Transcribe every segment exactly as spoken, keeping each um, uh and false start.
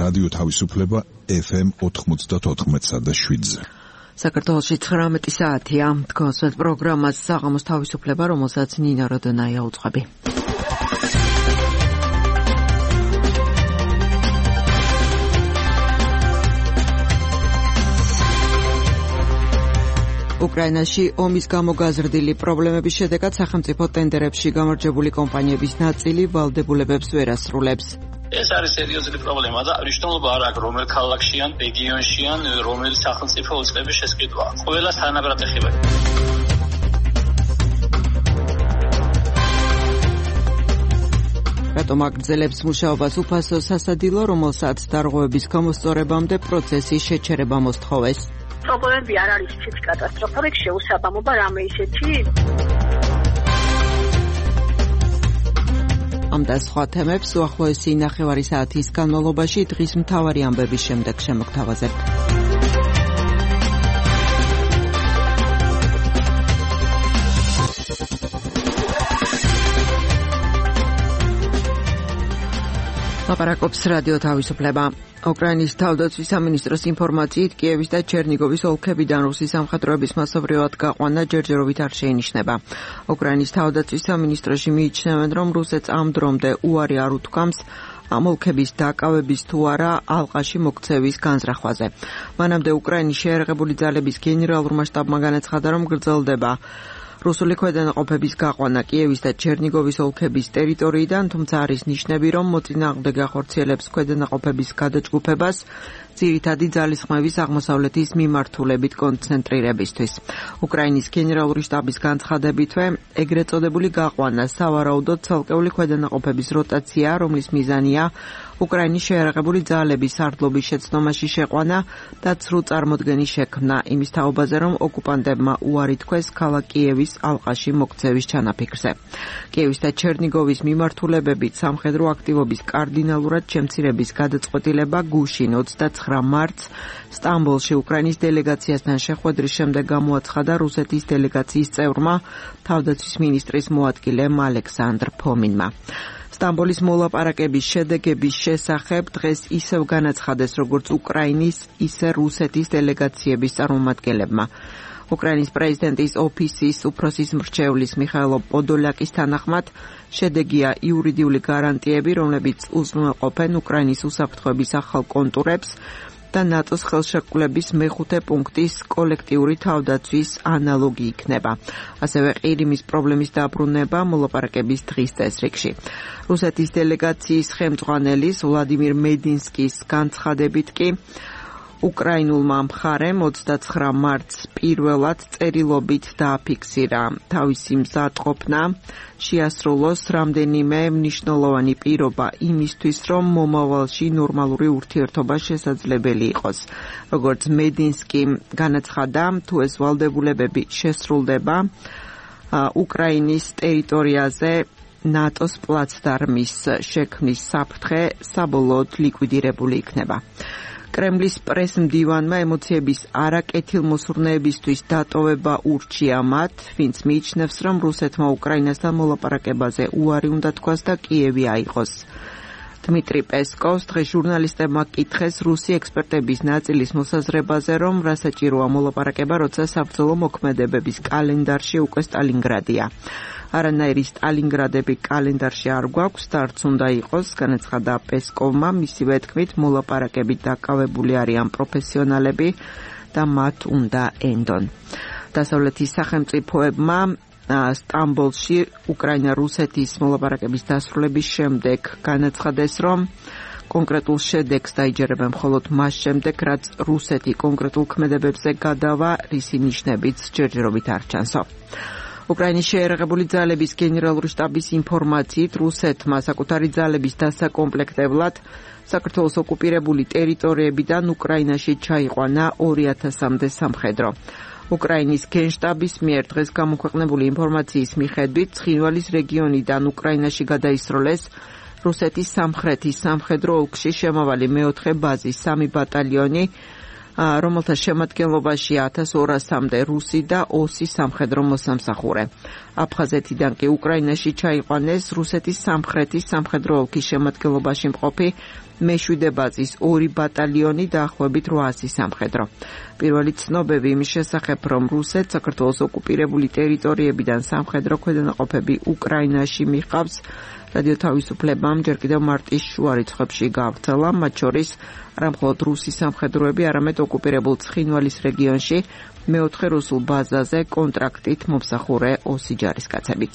რადიო თავისუფლება ეფ ემ ოთხმოცდაოთხ და შვიდზე. საქართველოში ცხრამეტი საათია. თქვენს პროგრამას საღამოს თავისუფლება, რომელსაც ნინა როდონაია უძღვები. უკრაინაში ომის გამო გაზრდილი პრობლემების შედეგად სახელმწიფო ტენდერებში გამარჯვებული კომპანიების ნაწილი ვალდებულებებს ვერ ასრულებს. ეს არის სერიოზული პრობლემა და მნიშვნელობა არ აქვს რომელ ქალაქში ან რეგიონში ან რომელი სახელმწიფო უწყების შესყიდვა. ყველა თანაბრად ეხება. რატომ აგრძელებს მუშაობას უფასო სასადილო, რომელსაც დარღვევების გამოსწორებამდე პროცესი შეჩერება მოსთხოვეს? პრობლემები არ არის ისეთი კატასტროფული, შეუსაბამობა რამე ისეთი. ამ და სხვა თემებს უახლოესი ნახევარი საათის განმავლობაში დღის მთავარი ამბების შემდეგ შემოგთავაზებთ. ლაპარაკობს რადიო თავისუფლება. უკრაინის თავდაცვის სამინისტროს ინფორმაციით, კიევის და ჩერნიგოვის ოლქებიდან რუსის სამხედროების მასობრივად გაყვანა ჯერჯერობით არ შეინიშნება. უკრაინის თავდაცვის სამინისტროში მიიჩნევენ, რომ რუსეთს ამ დრომდე უარი არ უთქვამს ამ ოლქების დაკავების თუ არა ალყაში მოქცევის განზრახვაზე. მანამდე უკრაინის შეერაღებული ძალების გენერალურმა შტაბმა განაცხადა, რომ გრძელდება რუსული ქვედანაყოფების გაყვანა კიევის და ჩერნიგოვის ოლქების ტერიტორიიდან, თუმცა არის ნიშნები, რომ მოწინააღმდეგე ახორციელებს ქვედანაყოფების გადაჯგუფებას ძირითადი ძალისხმევის აღმოსავლეთის მიმართულებით კონცენტრირებისთვის. უკრაინის გენერალური შტაბის განცხადებითვე, ეგრეთ წოდებული გაყვანა სავარაუდოდ ცალკეული ქვედანაყოფების როტაცია, რომლის მიზანია უკრაინის შეერაღებული ძალების სარდლობის შეცდომაში შეყვანა და ცრუ წარმოდგენის შექმნა იმის თაობაზე, რომ ოკუპანტებმა უარი თქვეს ქალაქ კიევის ალყაში მოქცევის ჩანაფიქრზე. კიევის და ჩერნიგოვის მიმართულებებით სამხედრო აქტივობის კარდინალურად შემცირების გადაწყვეტილება გუშინ ოცდაცხრა მარტს სტამბოლში უკრაინის დელეგაციასთან შეხვედრის შემდეგ გამოაცხადა რუსეთის დელეგაციის წევრმა თავდაცვის მინისტრის მოადგილემ ალექსანდრ ფომინმა. სტამბოლის მოლაპარაკების შედეგების შესახებ დღეს ისევ განაცხადეს როგორც უკრაინის, ისე რუსეთის დელეგაციების წარმომადგენლებმა. უკრაინის პრეზიდენტის ოფისის უფროსის მრჩევლის მიხაილო პოდოლაკის თანახმად შედეგია იურიდიული გარანტიები, რომლებიც უზრუნველყოფენ უკრაინის უსაფრთხოების ახალ კონტურებს და ნატოს ხელშეკრულების მეხუთე პუნქტის კოლექტიური თავდაცვის ანალოგი იქნება. ასევე ყირიმის პრობლემის დაბრუნება მოლაპარაკების დღის წესრიგში. რუსეთის დელეგაციის ხელმძღვანელის ვლადიმირ მედინსკის განცხადებით კი უკრაინულმა მხარემ ოცდაცხრა მარტს პირველად წერილობით დააფიქსირა თავისი მზადყოფნა შეასრულოს რამდენიმე მნიშვნელოვანი პირობა იმისთვის, რომ მომავალში ნორმალური ურთიერთობა შესაძლებელი იყოს. როგორც მედინსკი განაცხადა, თუ ეს ვალდებულებები შესრულდება, უკრაინის ტერიტორიაზე ნატოს პლაცდარმის შექმნის საფრთხე საბოლოოდ ლიკვიდირებული იქნება. კრემლის პრესმდივანმა ემოციების არაკეთილმოსურნეებისთვის დატოვება ურჩია მათ, ვინც მიიჩნევს, რომ რუსეთმა უკრაინასთან მოლაპარაკებაზე უარი უნდა თქვას და კიევი აიღოს. დმიტრი პესკოვს დღეს ჟურნალისტებმა კითხეს რუსი ექსპერტების ნაწილის მოსაზრებაზე, რომ რა საჭიროა მოლაპარაკება, როცა საბრძოლო მოქმედებების კალენდარში უკვე სტალინგრადია. არანაირი სტალინგრადები კალენდარში არ გვაქვს და არც უნდა იყოს, განაცხადა პესკოვმა, მისივე თქმით, მოლაპარაკებით დაკავებული არიან პროფესიონალები და მათ უნდა ენდონ. დასავლეთის სახელმწიფოებმა სტამბოლში უკრაინა-რუსეთის მოლაპარაკების დასრულების შემდეგ განაცხადეს, რომ კონკრეტულ შედეგს დაიჯერებენ მხოლოდ მას შემდეგ, რაც რუსეთი კონკრეტულ ქმედებებზე გადავა, რისი ნიშნებიც ჯერჯერობით არ ჩანსო. უკრაინის შეერაღებული ძალების გენერალური შტაბის ინფორმაციით, რუსეთმა საკუთარი ძალების დასაკომპლექტებლად საქართველოს ოკუპირებული ტერიტორიებიდან უკრაინაში ჩაიყვანა ორი ათასამდე სამხედრო. უკრაინის გენშტაბის მიერ დღეს გამოქვეყნებული ინფორმაციის მიხედვით, ცხინვალის რეგიონიდან უკრაინაში გადაისროლეს რუსეთის სამხრეთის სამხედრო ოლქში შემავალი მეოთხე ბაზის სამი ბატალიონი რომელთა შემადგენლობაში ათას ორასამდე რუსი და ოსი სამხედრო მოსამსახურე. აფხაზეთიდან კი უკრაინაში ჩაიყვანეს რუსეთის სამხრეთის სამხედრო ოლქის შემადგენლობაში მყოფი მეშვიდე ბაზის ორი ბატალიონი დაახლოებით რვაასი სამხედრო. პირველი ცნობები იმის შესახებ, რომ რუსეთს საქართველოს ოკუპირებული ტერიტორიებიდან სამხედრო ქვედანაყოფები უკრაინაში მიჰყავს, რადიო თავისუფლებამ ჯერ კიდევ მარტის შუა რიცხვებში გავრცელა, მათ შორის არა მხოლოდ რუსი სამხედროები, არამედ ოკუპირებულ ცხინვალის რეგიონში მეოთხე რუსულ ბაზაზე კონტრაქტით მომსახურე ოსი ჯარისკაცებიც.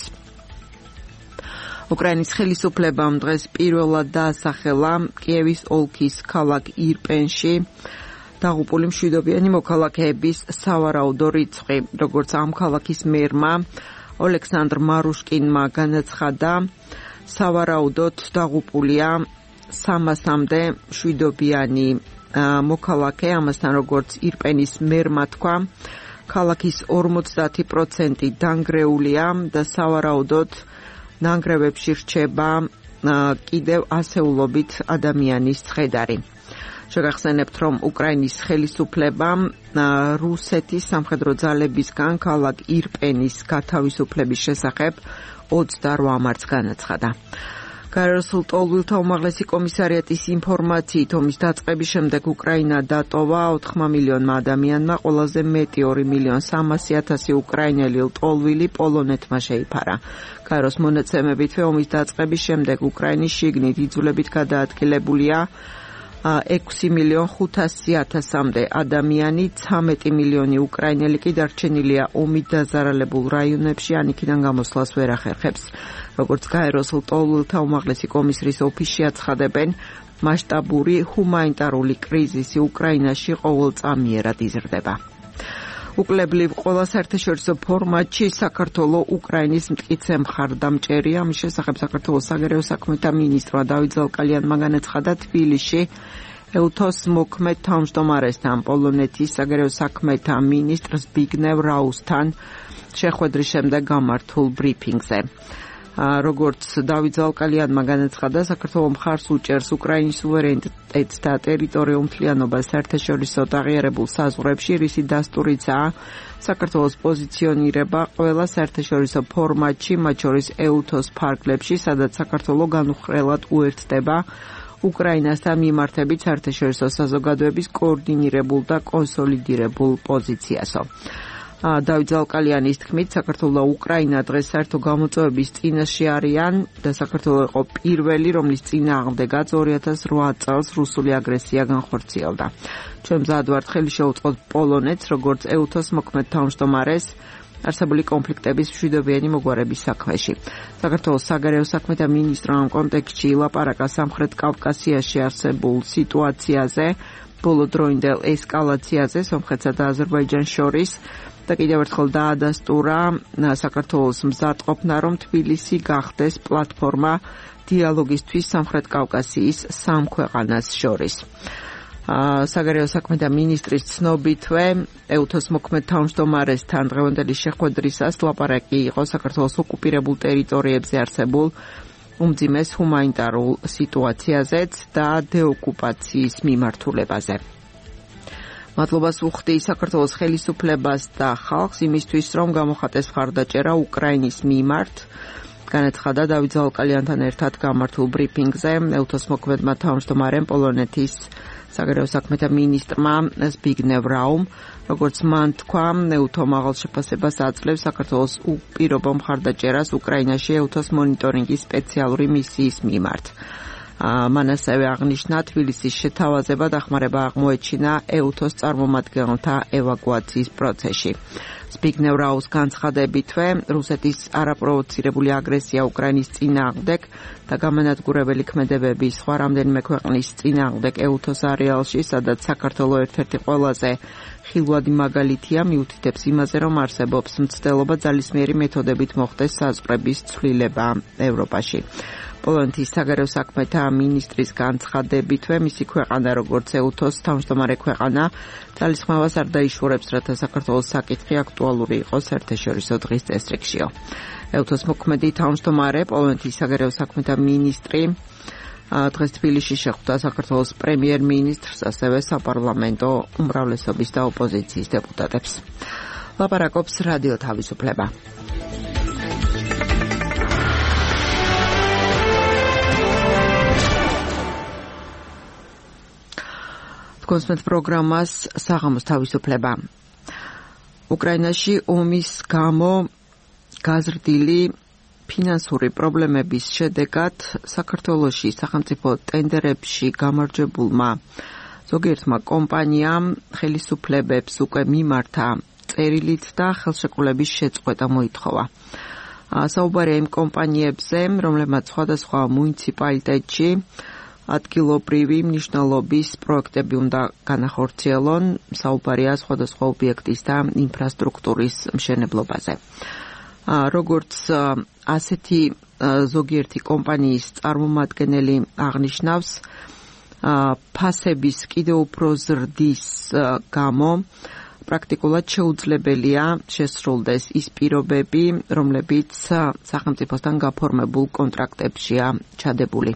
უკრაინის ხელისუფლებამ დღეს პირველად დაასახელა კიევის ოლქის ქალაქ ირპენში დაღუპული მშვიდობიანი მოქალაქეების სავარაუდო რიცხვი, როგორც ამ ქალაქის მერმა ოლექსანდრ მარუშკინმა განაცხადა, სავარაუდოდ დაღუპულია სამასამდე მშვიდობიანი მოქალაქე, ამასთან როგორც ირპენის მერმა თქვა, ქალაქის ორმოცდაათი პროცენტი დანგრეულია და სავარაუდოდ ნანგრევებში რჩება კიდევ ასეულობით ადამიანის ცხედარი. შეგახსენებთ, რომ უკრაინის ხელისუფლებამ რუსეთის სამხედრო ძალებისგან ქალაქ ირპენის გათავისუფლების შესახებ ოცდარვა მარტს განაცხადა. გაეროსულ ტოლვილთა უმაღლესი კომისარიატის ინფორმაციით, ომის დაწყების შემდეგ უკრაინა დატოვა ოთხ მილიონმა ადამიანმა, ყველაზე მეტი ორი მილიონი სამასი ათასი უკრაინელი ლტოლვილი პოლონეთმა შეიფარა. გაეროს მონაცემებითვე ომის დაწყების შემდეგ უკრაინის შიგნით იძულებით გადაადგილებულია ექვსი მილიონი ხუთასი ათასამდე ადამიანი, ცამეტი მილიონი უკრაინელი კი დარჩენილია ომით დაზარალებულ რაიონებში, ან იქიდან გამოსვლას ვერ ახერხებს. როგორც გაეროს ლტოლვილთა უმაღლესი კომისრის ოფისში აცხადებენ, მასშტაბური ჰუმანიტარული კრიზისი უკრაინაში ყოველწამიერად იზრდება. უკლებლივ ყველა საერთაშორისო ფორმატში საქართველოს უკრაინის მტკიცე მხარდამჭერია. ამის შესახებ საქართველოს საგარეო საქმეთა მინისტრმა დავით ზალკალიანმა განაცხადა თბილისში ელთოს მოქმედ თავმჯდომარესთან, პოლონეთის საგარეო საქმეთა მინისტრ ზბიგნევ რაუსთან შეხვედრის შემდეგ გამართულ ბრიფინგზე. როგორც დავით ზალკალიანმა განაცხადა, საქართველოს მხარს უჭერს უკრაინის სუვერენიტეტს და ტერიტორიულ მთლიანობას საერთაშორისო აღიარებულ საზღვრებში, რისი დასტურიცაა საქართველოს პოზიციონირება ყველა საერთაშორისო ფორმატში, მათ შორის ელთოს ფარგლებში, სადაც საქართველოს განუხრელად უერთდება უკრაინასთან მიმართებით საერთაშორისო საზოგადოების კოორდინირებულ და კონსოლიდირებულ პოზიციასო. დავით ზალკალიანის თქმით, საქართველოს და უკრაინა დღეს საერთო გამოწვევების წინაშე არიან და საქართველოს იყო პირველი, რომლის წინააღმდეგაც ორი ათას რვა წელს რუსული აგრესია განხორციელდა. ჩვენ მზად ვართ ხელი შევუწყოთ პოლონეთს, როგორც ელთოს მოქმედ თავმჯდომარეს არსებული კონფლიქტების მშვიდობიანი მოგვარების საქმეში. საქართველოს საგარეო საქმეთა მინისტრმა ამ კონტექსტში ილაპარაკა სამხრეთ კავკასიაში არსებულ სიტუაციაზე, ბოლოდროინდელ ესკალაციაზე სომხეთსა და აზერბაიჯანს შორის და კიდევ ერთხელ დაადასტურა საქართველოს მზადყოფნა, რომ თბილისი გახდეს პლატფორმა დიალოგისთვის სამხრეთ კავკასიის სამ ქვეყანას შორის. საგარეო საქმეთა მინისტრის ცნობითვე ელთოს მოქმედ თავმჯდომარესთან დღევანდელი შეხვედრისას ლაპარაკი იყო საქართველოს ოკუპირებულ ტერიტორიებზე არსებულ უმძიმეს ჰუმანიტარულ სიტუაციაზეც და დეოკუპაციის მიმართულებაზე. მადლობას ვუხდი საქართველოს ხელისუფლებას და ხალხს იმისთვის, რომ გამოხატეს მხარდაჭერა უკრაინის მიმართ. განაცხადა დავით ზალკალიანთან ერთად გამართულ ბრიფინგზე ელთოს მოქმედმა თავმჯდომარემ პოლონეთის საგარეო საქმეთა მინისტრმა ზბიგნევ რაუმ, როგორც მან თქვა, ელთო მაღალ შეფასებას აძლევს საქართველოს უპირობო მხარდაჭერას უკრაინაში ელთოს მონიტორინგის სპეციალური მისიის მიმართ. მან ასევე აღნიშნა, თბილისის შეთავაზება დახმარება აღმოეჩინა ელთოს წარმომადგენელთა ევაკუაციის პროცესში. ზბიგნევ რაუს განცხადებითვე, რუსეთის არაპროვოცირებული აგრესია უკრაინის წინააღმდეგ და გამანადგურებელი ქმედებები სხვა რამდენიმე ქვეყნის წინააღმდეგ ელთოს არეალში, სადაც საქართველოს ერთ-ერთი ყველაზე ხილვადი მაგალითია, მიუთითებს იმაზე, რომ არსებობს მცდელობა ძალისმიერი მეთოდებით მოხდეს საზღვრების ცვლილება ევროპაში. პოლონეთის საგარეო საქმეთა მინისტრის განცხადებითვე, მისი ქვეყანა, როგორც ელთოს თავმჯდომარე ქვეყანა, ძალისხმევას არ დაიშურებს, რათა საქართველოს საკითხი აქტუალური იყოს საერთაშორისო დღის წესრიგშიო. ელთოს მოქმედი თავმჯდომარე, პოლონეთის საგარეო საქმეთა მინისტრი დღეს თბილისში შეხვდა საქართველოს პრემიერ-მინისტრს, ასევე საპარლამენტო უმრავლესობის და ოპოზიციის დეპუტატებს. ლაპარაკობს რადიო თავისუფლება. კონსმეთ პროგრამას საღამოს თავისუფლება. უკრაინაში ომის გამო გაზრდილი ფინანსური პრობლემების შედეგად საქართველოში სახელმწიფო ტენდერებში გამარჯვებულმა ზოგიერთმა კომპანიამ ხელისუფლებებს უკვე მიმართა წერილით და ხელშეკრულების შეწყვეტა მოითხოვა. საუბარია იმ კომპანიებზე, რომლებმაც სხვადასხვა მუნიციპალიტეტში ადგილობრივი მნიშვნელობის პროექტები უნდა განახორციელონ, საუბარია სხვადასხვა ობიექტის და ინფრასტრუქტურის მშენებლობაზე. როგორც ასეთი ზოგიერთი კომპანიის წარმომადგენელი აღნიშნავს, ფასების კიდევ უფრო ზრდის გამო პრაქტიკულად შეუძლებელია შესრულდეს ის პირობები, რომლებიც სახელმწიფოსთან გაფორმებულ კონტრაქტებშია ჩადებული.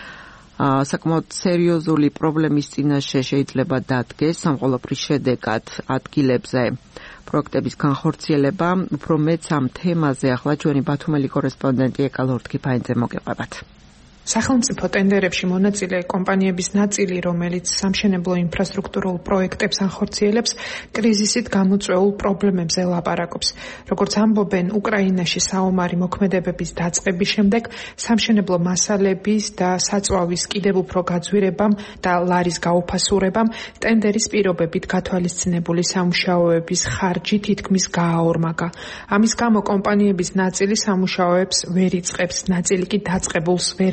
საკმაოდ სერიოზული პრობლემის წინაშე შეიძლება დადგეს სამყოლობრის შედეგად ადგილებზე პროექტების განხორციელება. უფრო მეც ამ თემაზე ახლა ჩვენი ბათუმელი კორესპონდენტი ეკალორთქიფაინძე მოგეყვებათ. სახელმწიფო ტენდერებში მონაწილე კომპანიების ნაწილი, რომელიც სამშენებლო ინფრასტრუქტურულ პროექტებს ახორციელებს, კრიზისით გამოწვეულ პრობლემებზე ლაპარაკობს. როგორც ამბობენ, უკრაინაში საომარი მოქმედებების დაწყების შემდეგ სამშენებლო მასალების და საწვავის კიდევ უფრო გაძვირებამ და ლარის გაუფასურებამ ტენდერის პირობებით გათვალისწინებული სამუშაოების ხარჯი თითქმის გააორმაგა. ამის გამო კომპანიების ნაწილი სამუშაოებს ვერ იწყებს, ნაწილი კი დაწყებულს ვერ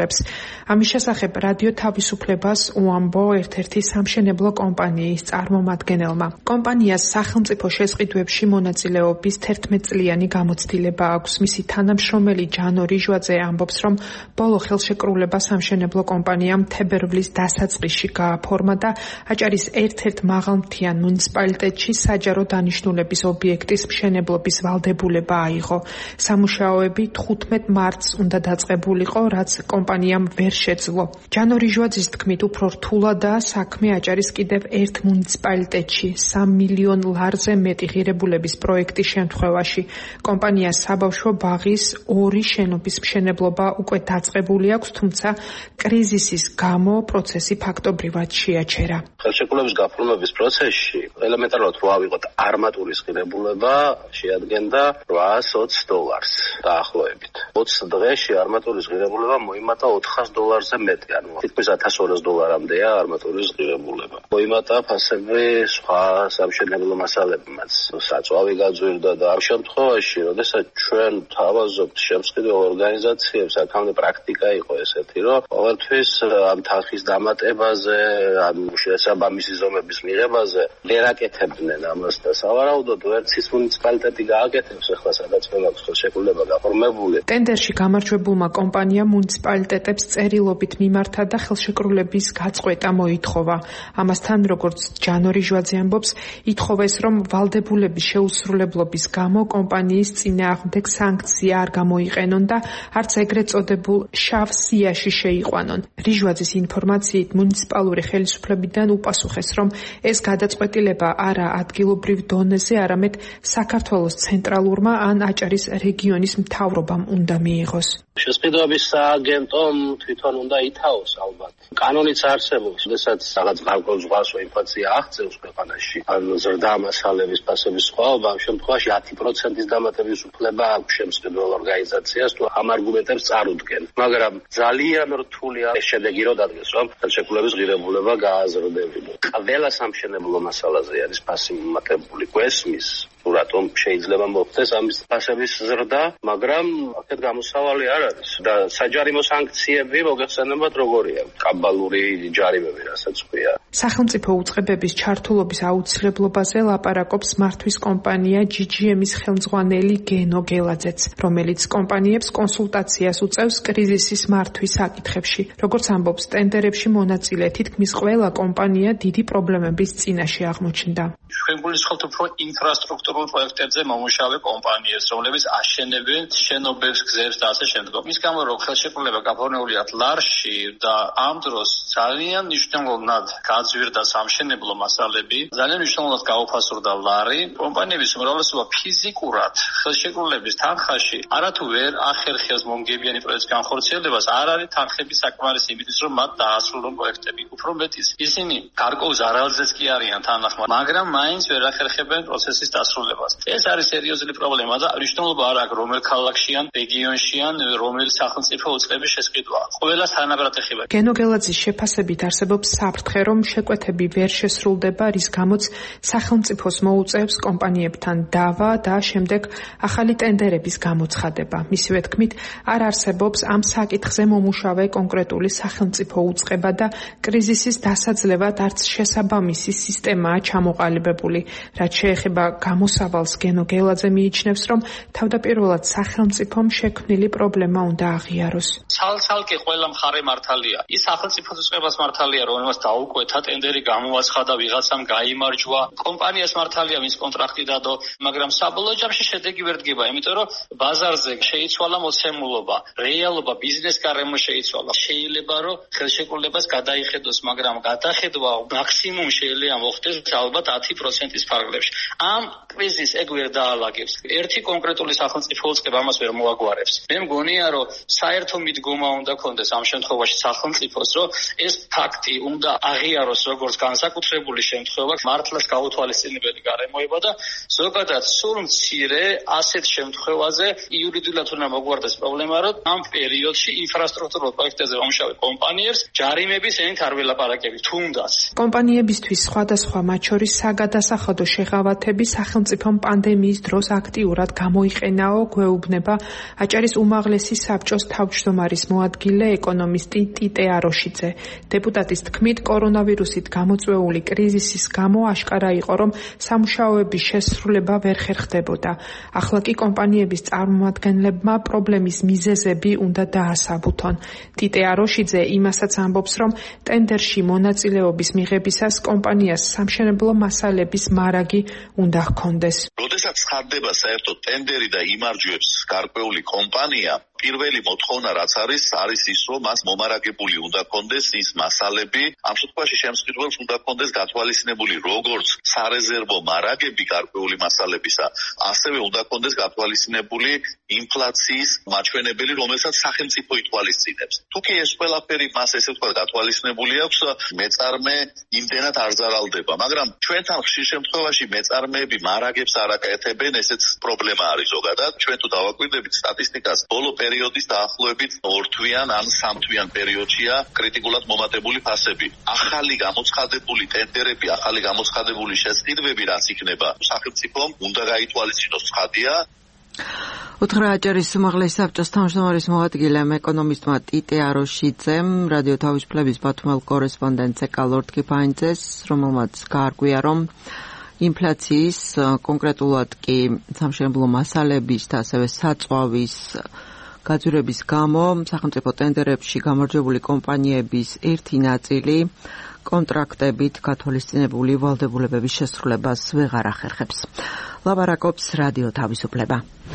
ამის შესახებ რადიო თავისუფლებას უამბო ერთ-ერთი სამშენებლო კომპანიის წარმომადგენელმა. კომპანიას სახელმწიფო შესყიდვებში მონაწილეობის თერთმეტ წლიანი გამოცდილება აქვს. მისი თანამშრომელი ჯანო რიჟვაძე ამბობს, რომ ბოლო ხელშეკრულება სამშენებლო კომპანიამ თებერვლის დასაწყისში გააფორმა და აჭარის ერთ-ერთ მაღალმთიან მუნიციპალიტეტში საჯარო დანიშნულების ობიექტის მშენებლობის ვალდებულება აიღო. სამუშაოები თხუთმეტ მარტს უნდა დაწყებულიყო, რაც კომპანიამ ვერ შეძლო. ჯანო რიჟვაძის თქმით, უფრო რთულადაა საქმე აჭარის კიდევ ერთ მუნიციპალიტეტში, სამ მილიონ ლარზე მეტი ღირებულების პროექტის შემთხვევაში. კომპანიას საბავშვო ბაღის ორი შენობის მშენებლობა უკვე დაწყებული აქვს, თუმცა კრიზისის გამო პროცესი ფაქტობრივად შეაჩერა. ხელშეკრულების გაფორმების პროცესში ელემენტარულად რო ავიღოთ არმატურის ღირებულება შეადგენდა რვაას ოცი დოლარს დაახლოებით. ოცი დღეში არმატურის ღირებულება მოიმატა ოთხას დოლარზე მეტი, ანუ თითქმის ათას ორას დოლარამდეა არმატურის ღირებულება. მოიმატა ფასები სხვა სამშენებლო მასალებმაც, საწვავი გაძვირდა და ამ შემთხვევაში, როდესაც ჩვენ თავაზობთ შემსყიდველ ორგანიზაციებს, აქამდე პრაქტიკა იყო ესეთი, რომ ყოველთვის ამ თანხის დამატებაზე, ამ შესაბამისი ზომების მიღებაზე ვერ აკეთებდნენ ამას და სავარაუდოდ ვერც ის მუნიციპალიტეტი გააკეთებს, ახლა სადაც მემაქვს ხელშეკრულება გაფორმებული. ტენდერში გამარჯვებულმა კომპანიამ მუნიციპალიტეტებს წერილობით მიმართა და ხელშეკრულების გაწყვეტა მოითხოვა. ამასთან, როგორც ჯანო რიჟვაძე ამბობს, ითხოვეს, რომ ვალდებულების შეუსრულებლობის გამო კომპანიის წინააღმდეგ სანქცია არ გამოიყენონ და არც ეგრეთ წოდებულ შავ სიაში შეიყვანონ. რიჟვაძის ინფორმაციით მუნიციპალური ხელისუფლებიდან უპასუხეს, რომ ეს გადაწყვეტილება არა ადგილობრივ დონეზე, არამედ საქართველოს ცენტრალურმა ან აჭარის რეგიონის მთავრობამ უნდა მიიღოს. შესყიდვების სააგენტომ თვითონ უნდა ითაოს ალბათ. კანონიც არსებობს, როდესაც რაღაც გარკვეულ ზღვას ინფლაცია აღწევს ქვეყანაში, ან ზრდა მასალების ფასების სხვაობა, ამ შემთხვევაში ათი პროცენტის დამატების უფლება აქვს შემსყიდველ ორგანიზაციას, თუ ამ არგუმენტებს წარუდგენ. მაგრამ ძალიან რთულია ეს შედეგი რო დადგეს, რომ ხელშეკრულების ღირებულება გააზრდებინო. ყველა სამშენებლო მასალაზე არის ფასი მომატებული, გვესმის თუ რატომ შეიძლება მოხდეს ამის ფასების ზრდა, მაგრამ აქეთ გამოსავალი არ არის და საჯარიმო სანქციები მოგეხსენებათ როგორია, კაბალური ჯარიმები, რასაც ქვია. სახელმწიფო უწყებების ჩართულობის აუცილებლობაზე ლაპარაკობს მართვის კომპანია ჯი ჯი ემის ხელმძღვანელი გენო გელაძეც, რომელიც კომპანიებს კონსულტაციას უწევს კრიზისის მართვის საკითხებში. როგორც ამბობს, ტენდერებში მონაწილე თითქმის ყველა კომპანია დიდი პრობლემების წინაშე აღმოჩნდა. ჩვენ გულისხმობთ უფრო ინფრასტრუქტურულ პროექტებზე მომუშავე კომპანიებს, რომლებიც აშენებენ შენობებს, გზებს და ასე შემდგომ. ის გამო რომ ხელშეკრულება გაფორმებულია ლარში და ამ დროს ძალიან მნიშვნელოვნად გაძვირდა სამშენებლო მასალები, ძალიან მნიშვნელოვნად გაუფასურდა ლარი. კომპანიების უმრავლესობა ფიზიკურად ხელშეკრულების თანხაში არათუ ვერ ახერხებს მომგებიანი პროექტის განხორციელებას, არ არის თანხების საკმარისი იმისთვის, რომ მათ დაასრულონ პროექტები. უფრო მეტიც, ისინი გარკვეულ ზარალზეც კი არიან თანახმად, მაგრამ მაინც ვერ ახერხებენ პროცესის დასრულებას. ეს არის სერიოზული პრობლემა და მნიშვნელობა არ აქვს რომელ ქალაქშიან, რეგიონშიან, რომელ სახელმწიფო უწყების შესყიდვა. ყველას თანაბრად ეხება. გენო გელაძის შეფასებით არსებობს საფრთხე, რომ შეკვეთები ვერ შესრულდება, რის გამოც სახელმწიფოს მოუწევს კომპანიებთან დავა და შემდეგ ახალი ტენდერების გამოცხადება. მისივე თქმით, არ არსებობს ამ საკითხზე მომუშავე კონკრეტული სახელმწიფო უწყება და კრიზისის დასაძლევად არც შესაბამისი სისტემაა ჩამოყალიბებული. რაც შეეხება გამოსავალს, გენო გელაძე მიიჩნევს, რომ თავდაპირველად სახელმწიფომ შექმნილი პრობლემა უნდა აღიაროს. ცალ-ცალკე ყველა მხარე მართალია. ის სახელმწიფო უწყებას მართალია, რომელმაც დაუკვეთა ტენდერი გამოაცხადა, ვიღაცამ გაიმარჯვა, კომპანიას მართალია, ვინც კონტრაქტი დადო, მაგრამ საბოლოო ჯამში შედეგი ვერ დგება, იმიტომ რომ ბაზარზე შეიცვალა მოცემულობა, რეალობა, ბიზნეს გარემო შეიცვალა. შეიძლება რომ ხელშეკრულებას გადაიხედოს, მაგრამ გადახედვა მაქსიმუმ შეიძლება მოხდეს ალბათ ათი პროცენტის ფარგლებში. ამ კრიზისს ეგ ვერ დაალაგებს. ერთი კონკრეტული სახელმწიფო უწყება ამას ვერ მოაგვარებს. მე მგონია, რომ საერთო მიდგომა უნდა ქონდეს ამ შემთხვევაში სახელმწიფოს, რომ ეს ფაქტი უნდა აღიაროს როგორც განსაკუთრებული შემთხვევა, მართლაც გაუთვალისწინებელი გარემოება და ზოგადად სულ მცირე ასეთ შემთხვევაზე იურიდიულად უნდა მოგვარდეს პრობლემა, რომ ამ პერიოდში ინფრასტრუქტურულ პროექტებზე მომუშავე კომპანიებს ჯარიმების ენით არ ველაპარაკებით, თუნდაც. კომპანიებისთვის სხვადასხვა მათ შორის საგადასახადო შეღავათები სახელმწიფომ პანდემიის დროს აქტიურად გამოიყენაო, გვეუბნება აჭარის უმაღლესი საბჭოს თავმჯდომარის მოადგილე ეკონომისტი ტიტე აროშიძე. დეპუტატის თქმით, კორონავირუსით გამოწვეული კრიზისის გამო აშკარა იყო, რომ სამუშაოების შესრულება ვერ ხერხდებოდა. ახლა კი კომპანიების წარმომადგენლებმა პრობლემის მიზეზები უნდა დაასაბუთონ. ტიტე აროშიძე იმასაც ამბობს, რომ ტენდერში მონაწილეობის მიღებისას კომპანიას სამშენებლო მასალების მარაგი უნდა ჰქონდეს. როდესაც ცხადდება საერთოდ ტენდერი და იმარჯვებს გარკვეული კომპანია, პირველი მოთხოვნა რაც არის, არის ის, რომ მას მომარაგებული უნდა ქონდეს ის მასალები, ამ შემთხვევაში შემსყიდველს უნდა ქონდეს გათვალისწინებული როგორც სარეზერვო მარაგები გარკვეული მასალებისა, ასევე უნდა ქონდეს გათვალისწინებული ინფლაციის მაჩვენებელი, რომელსაც სახელმწიფო ითვალისწინებს. თუ კი ეს ყველაფერი მას ესე ვთქვათ გათვალისწინებული აქვს, მეწარმე იმდენად არ ზარალდება, მაგრამ ჩვენთან ხშირ შემთხვევაში მეწარმეები მარაგებს არ აკეთებენ, ესეც პრობლემა არის ზოგადად. ჩვენ თუ დავაკვირდებით სტატისტიკას, ბოლო პერიოდის დაახლოებით ორთვიან ან სამთვიან პერიოდშია კრიტიკულად მომატებული ფასები. ახალი გამოცხადებული ტენდერები, ახალი გამოცხადებული შესყიდვები რაც იქნება, სახელმწიფომ უნდა გაითვალისწინოს ცხადია. უთხრა აჭარის უმაღლესი საბჭოს თავმჯდომარის მოადგილემ ეკონომისტმა ტიტე აროშიძემ რადიო თავისუფლების ბათუმელ კორესპონდენტს ეკალორდ კიფაინძეს, რომელმაც გაარკვია, რომ ინფლაციის, კონკრეტულად კი სამშენებლო მასალების და ასევე საწვავის გაძვირების გამო სახელმწიფო ტენდერებში გამარჯვებული კომპანიების ერთი ნაწილი კონტრაქტებით გათვალისწინებული ვალდებულებების შესრულებას ვეღარ ახერხებს. ლაპარაკობს რადიო თავისუფლება.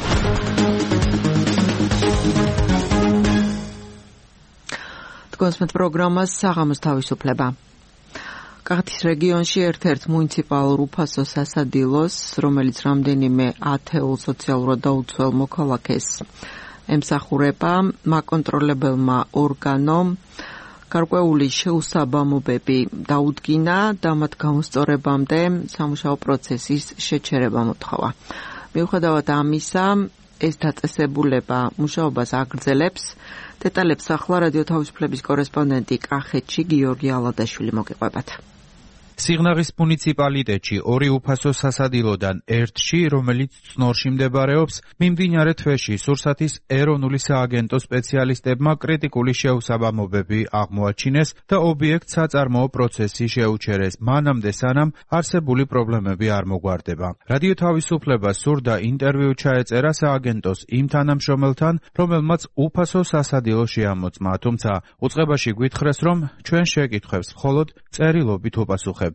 თქვენს პროგრამას საღამოს თავისუფლება. კახეთის რეგიონში ერთ-ერთ მუნიციპალურ უფასო სასადილოს, რომელიც რამდენიმე ათეულ სოციალურად დაუცველ მოქალაქეს ემსახურება, მაკონტროლებელმა ორგანომ გარკვეული შეუსაბამობები დაუდგინა და მათ გამოსწორებამდე სამუშაო პროცესის შეჩერება მოთხოვა. მიუხედავად ამისა, ეს დაწესებულება მუშაობას აგრძელებს. დეტალებს ახლა რადიო თავისუფლების კორესპონდენტი კახეთში გიორგი ალადაშვილი მოგიყვებათ. სიღნაღის მუნიციპალიტეტში ორი უფასო სასადილოდან ერთში, რომელიც წნორში მდებარეობს, მიმდინარე თვეში სურსათის ეროვნული სააგენტო სპეციალისტებმა კრიტიკული შეუსაბამობები აღმოაჩინეს და ობიექტ საწარმოო პროცესი შეუჩერეს, მანამდე სანამ არსებული პრობლემები არ მოგვარდება. რადიო თავისუფლება სურდა ინტერვიუ ჩაეწერა სააგენტოს იმ თანამშრომელთან, რომელმაც უფასო სასადილო შეამოწმა, თუმცა უწყებაში გვითხრეს, რომ ჩვენ შეკითხვებს მხოლოდ წერილობით უპასუხებთ.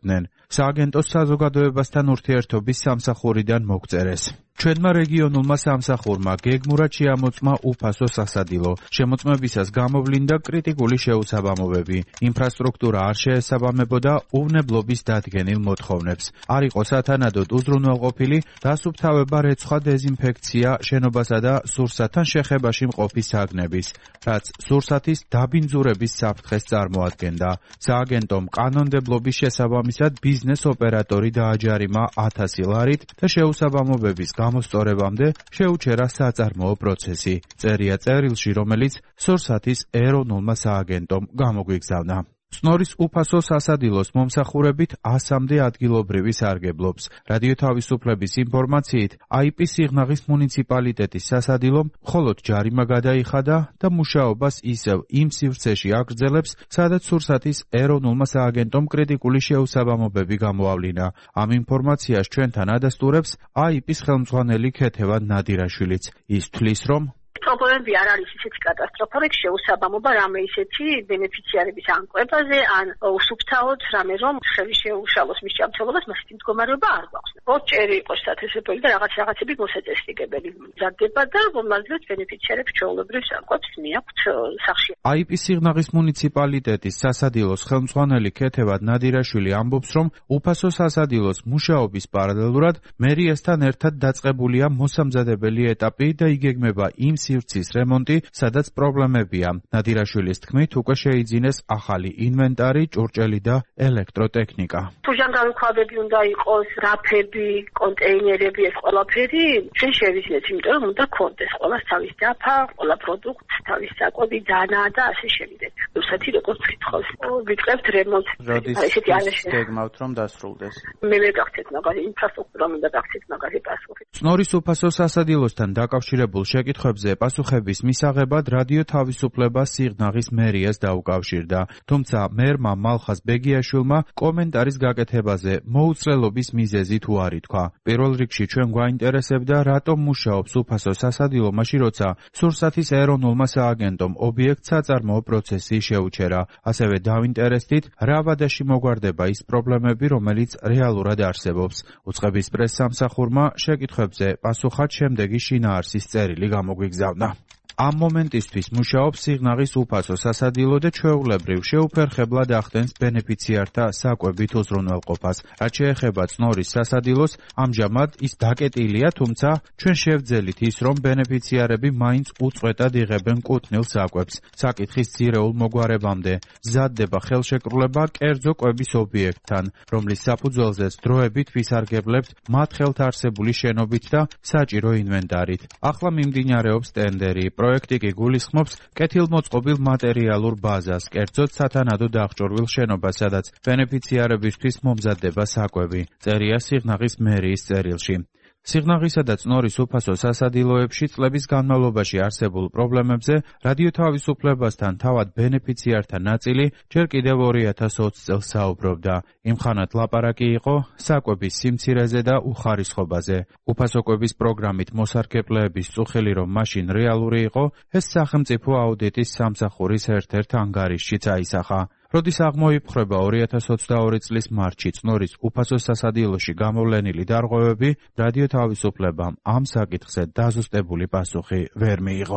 სააგენტოს საზოგადოებასთან ურთიერთობის სამსახურიდან მოგწერეს. ჩვენმა რეგიონულმა სამსახურმა გეგმურად შეამოწმა უფასო სასადილო. შემოწმებისას გამოვლინდა კრიტიკული შეუსაბამობები. ინფრასტრუქტურა არ შეესაბამებოდა უვნებლობის დადგენილ მოთხოვნებს. არ იყო სათანადოდ უზრუნველყოფილი დასუფთავება, რეცხვა, დეზინფექცია, შენობასა და სურსათთან შეხებაში მყოფი საგნების, რაც სურსათის დაბინძურების საფრთხეს წარმოადგენდა. სააგენტომ კანონმდებლობის შესაბამისად ბიზნეს ოპერატორი დააჯარიმა ათასი ლარით და შეუსაბამობების გამოსწორებამდე შეუჩერა საწარმოო პროცესი. წერია წერილში, რომელიც სურსათის ეროვნულმა სააგენტომ გამოგვიგზავნა. სნორის უფასო სასადილოს მომსახურებით ასამდე ადგილობრივი სარგებლობს. რადიო თავისუფლების ინფორმაციით, აიპი სიღნაღის მუნიციპალიტეტის სასადილომ მხოლოდ ჯარიმა გადაიხადა და მუშაობას ისევ იმ სივრცეში აგრძელებს, სადაც სურსათის ეროვნულმა სააგენტომ კრიტიკული შეუსაბამობები გამოავლინა. ამ ინფორმაციას ჩვენთან ადასტურებს აიპის ხელმძღვანელი ქეთევან ნადირაშვილიც. ის თვლის, რომ პრობლემები არ არის ისეთი კატასტროფა, იქ შეუსაბამობა რამე ისეთი ბენეფიციარების ანკვებაზე, ან უსუფთავოდ რამე რომ ხელი შეუშალოს მის ჯანმრთელობას, მასეთი მდგომარეობა არ გვაქვს. ორჯერ იყო სათესებელი და რაღაც რაღაცები მოსაწესრიგებელი მზადდება და რომელზეც ბენეფიციარებს ჩვეულებრივ ანკვებს მიაქვთ სახში. აიპი სიღნაღის მუნიციპალიტეტის სასადილოს ხელმძღვანელი ქეთევან ნადირაშვილი ამბობს, რომ უფასო სასადილოს მუშაობის პარალელურად მერიასთან ერთად დაწყებულია მოსამზადებელი ეტაპი და იგეგმება იმ სივრცის რემონტი, სადაც პრობლემებია. ნადირაშვილის თქმით, უკვე შეიძინეს ახალი ინვენტარი, ჭურჭელი და ელექტროტექნიკა. ფუჟანგავი ქვაბები უნდა იყოს, რაფები, კონტეინერები, ეს ყველაფერი ჩვენ შევიძინეთ, იმიტომ რომ უნდა ქონდეს ყველას თავის დაფა, ყველა პროდუქტს თავის საკვები, დანა და ასე შევიდეთ. რუსეთი როგორც გითხოს, ვიწყებთ რემონტს. ესეთი არის გეგმავთ რომ დასრულდეს. მე ვერ გახცეთ მაგარი ინფრასტრუქტურა, უნდა გახცეთ მაგარი პასუხი. სნორის უფასო სასადილოსთან დაკავშირებულ შეკითხვებზე პასუხების მისაღებად რადიო თავისუფლება სიღნაღის მერიას დაუკავშირდა. თუმცა მერმა მალხაზ ბეგიაშვილმა კომენტარის გაკეთებაზე მოუწლელობის მიზეზი თუ არ ითქვა. პირველ რიგში ჩვენ გვაინტერესებდა, რატომ მუშაობს უფასო სასადილო მაშინ, როცა სურსათის ეროვნულმა სააგენტომ ობიექტს საწარმოო პროცესი შეუჩერა. ასევე დავინტერესდით, რა ვადაში მოგვარდება ის პრობლემები, რომელიც რეალურად არსებობს. უწყების პრესსამსახურმა შეკითხვებზე პასუხად შემდეგი შინაარსის წერილი გამოგვიგზავნა. ამ მომენტისთვის მუშაობს სიღნაღის უფასო სასადილო და ჩვეულებრივ შეუფერხებლად ახდენს ბენეფიციართა საკვებით უზრუნველყოფას. რაც შეეხება წნორის სასადილოს, ამჟამად ის დაკეტილია, თუმცა ჩვენ შევძელით ის, რომ ბენეფიციარები მაინც უწყვეტად იღებენ კუთვნილ საკვებს. საკითხის ძირეულ მოგვარებამდე მზადდება ხელშეკრულება კერძო კვების ობიექტთან, რომლის საფუძველზეც დროებით ვისარგებლებთ მათ ხელთ არსებული შენობით და საჭირო ინვენტარით. ახლა მიმდინარეობს ტენდერი. პროექტი კი გულისხმობს კეთილმოწყობილ მატერიალურ ბაზას, კერძოდ სათანადოდ აღჭურვილ შენობას, სადაც ბენეფიციარებისთვის მომზადდება საკვები. წერია სიღნაღის მერიის წერილში. სიღნაღისა და წნორის უფასო სასადილოებში წლების განმავლობაში არსებულ პრობლემებზე რადიო თავისუფლებასთან თავად ბენეფიციართა ნაწილი ჯერ კიდევ ორი ათას ოცი წელს საუბრობდა. იმხანად ლაპარაკი იყო საკვების სიმცირეზე და უხარისხობაზე. უფასო კვების პროგრამით მოსარგებლეების წუხილი რომ მაშინ რეალური იყო, ეს სახელმწიფო აუდიტის სამსახურის ერთ-ერთ ანგარიშშიც აისახა. როდის აღმოიფხრება ორი ათას ოცდაორი წლის მარტში წნორის უფასო სასადილოში გამოვლენილი დარღვევები, რადიო თავისუფლებამ ამ საკითხზე დაზუსტებული პასუხი ვერ მიიღო.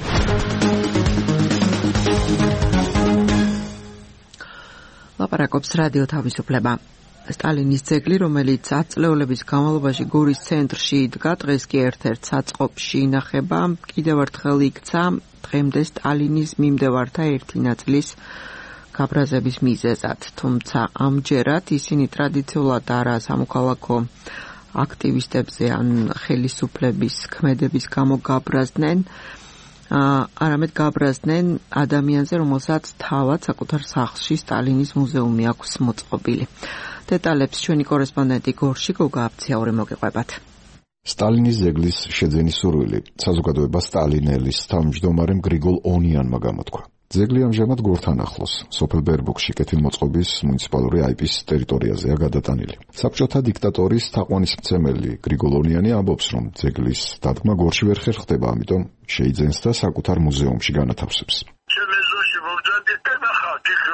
ლაპარაკობს რადიო თავისუფლება. სტალინის ძეგლი, რომელიც ათწლეულების განმავლობაში გორის ცენტრში იდგა, დღეს კი ერთ-ერთ საწყობში ინახება, კიდევ ერთხელ იქცა დღემდე სტალინის მიმდევართა ერთი ნაწილის გაბრაზების მიზეზად, თუმცა ამჯერად ისინი ტრადიციულად არა სამოქალაქო აქტივისტებზე ან ხელისუფლების ქმედების გამო გაბრაზდნენ, არამედ გაბრაზდნენ ადამიანზე, რომელსაც თავად საკუთარ სახლში სტალინის მუზეუმი აქვს მოწყობილი. დეტალებს ჩვენი კორესპონდენტი გორში გოგა აბციაური მოგიყვებათ. სტალინის ძეგლის შეძენის სურვილი საზოგადოება სტალინელის თავმჯდომარემ გრიგოლ ონიანმა გამოთქვა. ძეგლი ამჟამად გორთან ახლოს, სოფელ ბერბოქში, კეთილმოწყობის მუნიციპალური აიპის ტერიტორიაზეა გადატანილი. საბჭოთა დიქტატორის თაყვანისმცემელი გრიგოლ ონიანი ამბობს, რომ ძეგლის დადგმა გორში ვერ ხერხდება, ამიტომ შეიძენს და საკუთარ მუზეუმში განათავსებს. ჩემ ეზოში მომზადეთ და ნახავთ, იქ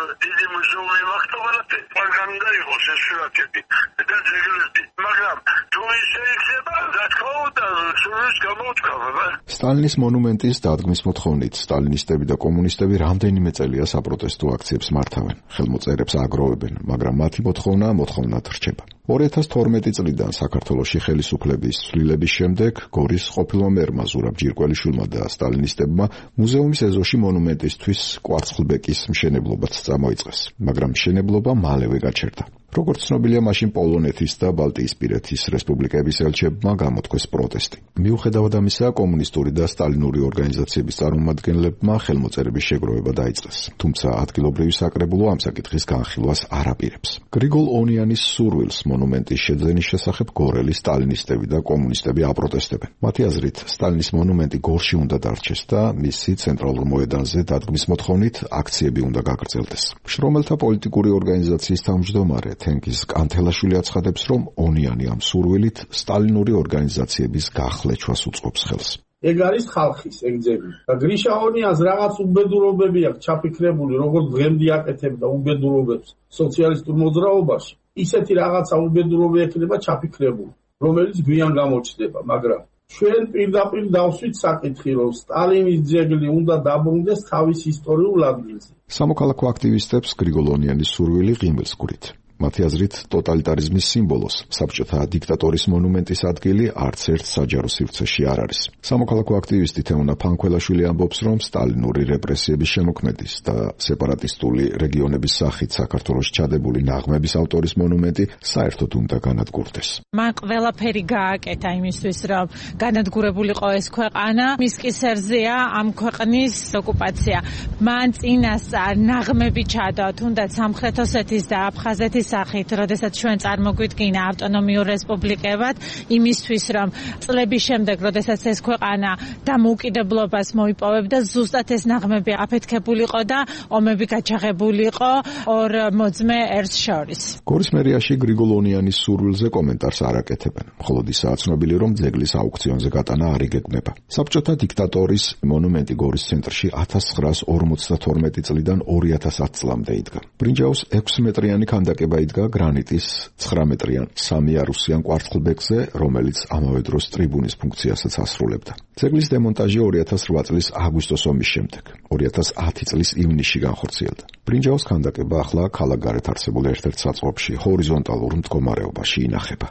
დიდი მუზეუმი მაყურებელები მაგრამ დაიღოს ეს სურათები და ძეგლები მაგრამ თუ ისე იქნება რა თქმა უნდა სულს გამოუჩქავა. სტალინის მონუმენტის დადგმის მოთხოვნით სტალინისტები და კომუნისტები რამდენიმე წელია საპროტესტო აქციებს მართავენ, ხელმოწერებს აგროვებენ, მაგრამ მათი მოთხოვნა მოთხოვნად რჩება. ორი ათას თორმეტი წლიდან საქართველოში ხელისუფლების ცვლილების შემდეგ გორის ყოფილმა მერმა ზურაბ ჯირკველიშვილმა და სტალინისტებმა მუზეუმის ეზოში მონუმენტისთვის კვარცხლბეკის მშენებლობაც წამოიწყეს, მაგრამ მშენებლობა მალევე გაჩერდა. როგორც ცნობილია, მაშინ პოლონეთის და ბალტიისპირეთის რესპუბლიკების ელჩებმა გამოთქვეს პროტესტი. მიუხედავად ამისა, კომუნისტური და სტალინური ორგანიზაციების წარმომადგენლებმა ხელმოწერების შეგროვება დაიწყეს, თუმცა ადგილობრივი საკრებულო ამ საკითხის განხილვას არ აპირებს. გრიგოლ ონიანის სურვილს მონუმენტის შეძენის შესახებ გორელი სტალინისტები და კომუნისტები აპროტესტებენ. მათი აზრით, სტალინის მონუმენტი გორში უნდა დარჩეს და მისი ცენტრალურ მოედანზე დადგმის მოთხოვნით აქციები უნდა გაგრძელდეს. შრომელთა პოლიტიკური ორგანიზაციის თავმჯდომარე თენგიზ კანთელაშვილი აცხადებს, რომ ონიანი ამ სურვილით სტალინური ორგანიზაციების გახლეჩვას უწყობს ხელს. ეგ არის ხალხის ეგძები. და გრიშა ონიანს რაღაც უბედურობები აქვს ჩაფიქრებული, როგორც დღემდე აკეთებდა უბედურობებს სოციალისტურ მოძრაობაში. ისეთი რაღაცა უბედურობა ექნება ჩაფიქრებული, რომელიც გვიან გამოჩნდება, მაგრამ ჩვენ პირდაპირ დავსვით საკითხი, რომ სტალინის ძეგლი უნდა დაბრუნდეს თავის ისტორიულ ადგილზე. სამოქალაქო აქტივისტებს გრიგოლ ონიანის სურვილი ღიმილს გვრით. მათი აზრით, ტოტალიტარიზმის სიმბოლოს, საბჭოთა დიქტატორის მონუმენტის ადგილი არც ერთ საჯარო სივრცეში არ არის. სამოქალაქო აქტივისტი თემუნა ფანქველაშვილი ამბობს, რომ სტალინური რეპრესიების შემოქმედის და სეპარატისტული რეგიონების სახით საქართველოში ჩადებული ნაღმების ავტორის მონუმენტი საერთოდ უნდა განადგურდეს. მან ყველაფერი გააკეთა იმისთვის, რომ განადგურებულიყო ეს ქვეყანა. მის კისერზეა ამ ქვეყნის ოკუპაცია. მან წინასწარ ნაღმები ჩადა, თუნდაც სამხრეთ ოსეთის და აფხაზეთის სახით, როდესაც ჩვენ წარმოგვიდგინა ავტონომიურ რესპუბლიკებად, იმისთვის, რომ წლების შემდეგ, როდესაც ეს ქვეყანა დამოუკიდებლობას მოიპოვებდა, ზუსტად ეს ნაღმები აფეთქებულიყო და ომები გაჩაღებულიყო ორ მოძმე ერთს შორის. გორის მერიაში გრიგოლ ონიანის სურვილზე კომენტარს არ აკეთებენ, მხოლოდ ისაა ცნობილი, რომ ძეგლის აუქციონზე გატანა არ იგეგმება. საბჭოთა დიქტატორის მონუმენტი გორის ცენტრში ათას ცხრაას ორმოცდათორმეტი წლიდან ორი ათას ათი წლამდე იდგა. ბრინჯაოს ექვსი მეტრიანი ქანდაკება იდგა გრანიტის ცხრა მეტრიან სამიარუსიან კვარცხლბეკზე, რომელიც ამავე დროს ტრიბუნის ფუნქციასაც ასრულებდა. ძეგლის დემონტაჟი ორი ათას რვა წლის აგვისტოს ომის შემდეგ, ორი ათას ათი წლის ივნისში განხორციელდა. ბრინჯაოს ქანდაკება ახლა ქალაქ გარეთ არსებულ ერთ-ერთ საწყობში ჰორიზონტალურ მდგომარეობაში ინახება.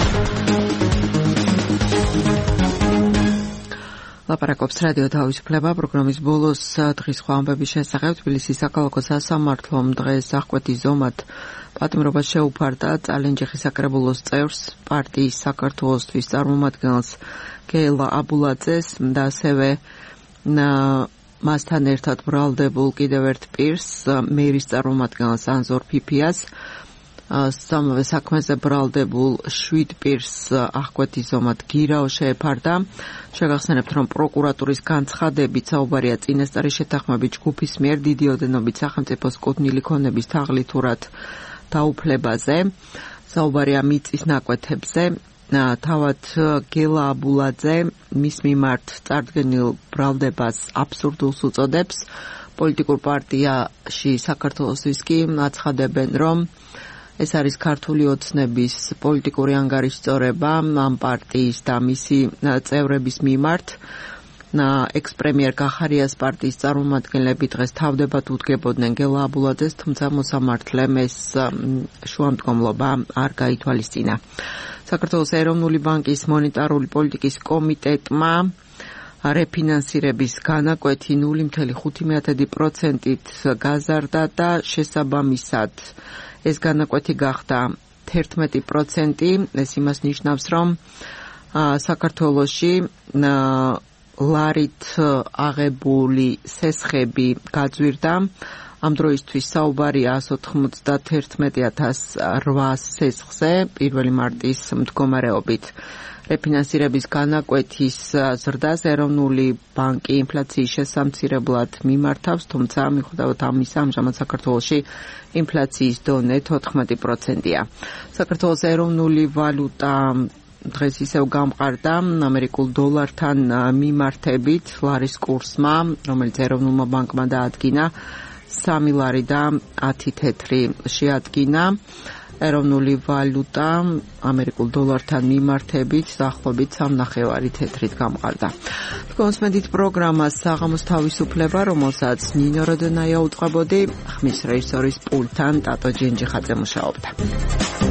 ლაპარაკობს რადიო თავისუფლება პროგრამის ბოლოს დღის ხვამბების შესახებ. თბილისის საქალაქო სასამართლომ დღეს აღკვეთის ზომად პატიმრობას შეუფარდა წალენჯიხის საკრებულოს წევრს, პარტიის საქართველოსთვის წარმომადგენელს გეილა აბულაძეს და ასევე მასთან ერთად ბრალდებულ კიდევ ერთ პირს, მერის წარმომადგენელს ანზორ ფიფიას, სამივე საქმეზე ბრალდებულ შვიდ პირს აღკვეთის ზომად გირაო შეეფარდა. შეგახსენებთ, რომ პროკურატურის განცხადებით საუბარია წინასწარი შეთანხმებით ჯგუფის მიერ დიდი ოდენობით სახელმწიფოს კუთვნილი ქონების თაღლითურად დაუფლებაზე, საუბარია მიწის ნაკვეთებზე. თავად გელა აბულაძე მის მიმართ წარდგენილ ბრალდებას აბსურდულს უწოდებს. პოლიტიკურ პარტიაში საქართველოსთვის კი აცხადებენ, რომ ეს არის ქართული ოცნების პოლიტიკური ანგარიშწორება ამ პარტიის და მისი წევრების მიმართ. ექს-პრემიერ კახარიას პარტიის წარმომადგენლები დღეს თავდებად უდგებოდნენ გელა აბულაძეს, თუმცა მოსამართლემ ეს შუამდგომლობა არ გაითვალისწინა. საქართველოს ეროვნული ბანკის მონეტარული პოლიტიკის კომიტეტმა რეფინანსირების განაკვეთი ნული მეთერთმეტი ხუთი პროცენტით გაზარდა და შესაბამისად ეს განაკვეთი გახდა თერთმეტი პროცენტი. ეს იმას ნიშნავს, რომ საქართველოში ლარით აღებული სესხები გაძვირდა. ამ დროისთვის საუბარია εκατს ოთხმოცდათერთმეტი ათას რვაას სესხზე პირველი მარტის მდგომარეობით. რეფინანსირების განაკვეთის ზრდას ეროვნული ბანკი ინფლაციის შესამცირებლად მიმართავს, თუმცა მიუხედავად ამისა, ამჟამად საქართველოში ინფლაციის დონე თოთხმეტი პროცენტია. საქართველოს ეროვნული ვალუტა დღეს ისევ გამყარდა ამერიკულ დოლართან მიმართებით ლარის კურსმა, რომელიც ეროვნულმა ბანკმა დაადგინა სამი ლარი და ათი თეთრი შეადგინა. ეროვნული ვალუტა ამერიკულ დოლართან მიმართებით დაახლოებით სამნახევარი თეთრით გამყარდა. კონსმედით პროგრამას საღამოს თავისუფლება, რომელსაც ნინო როდონაია უწყებოდი, ხმის რეჟისორის პულტთან ტატო ჯენჯიხაძე მუშაობდა.